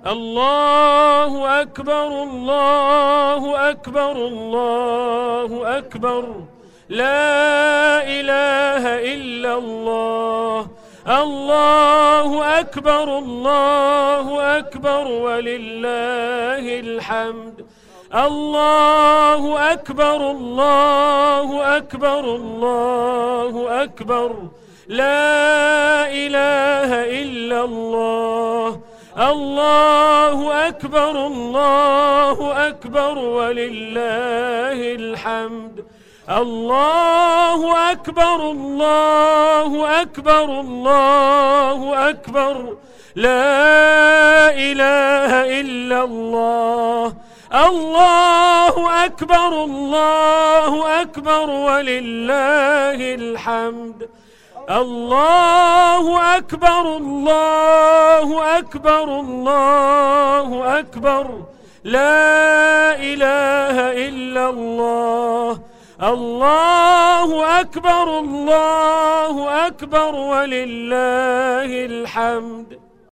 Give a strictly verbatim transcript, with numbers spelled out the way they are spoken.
الله أكبر الله أكبر الله أكبر لا إله إلا الله. الله أكبر الله أكبر ولله الحمد. الله أكبر الله أكبر الله أكبر لا إله إلا الله. الله أكبر الله أكبر ولله الحمد. الله أكبر الله أكبر الله أكبر لا إله إلا الله. الله أكبر الله أكبر ولله الحمد. الله أكبر الله أكبر الله أكبر لا إله إلا الله. الله أكبر الله أكبر ولله الحمد.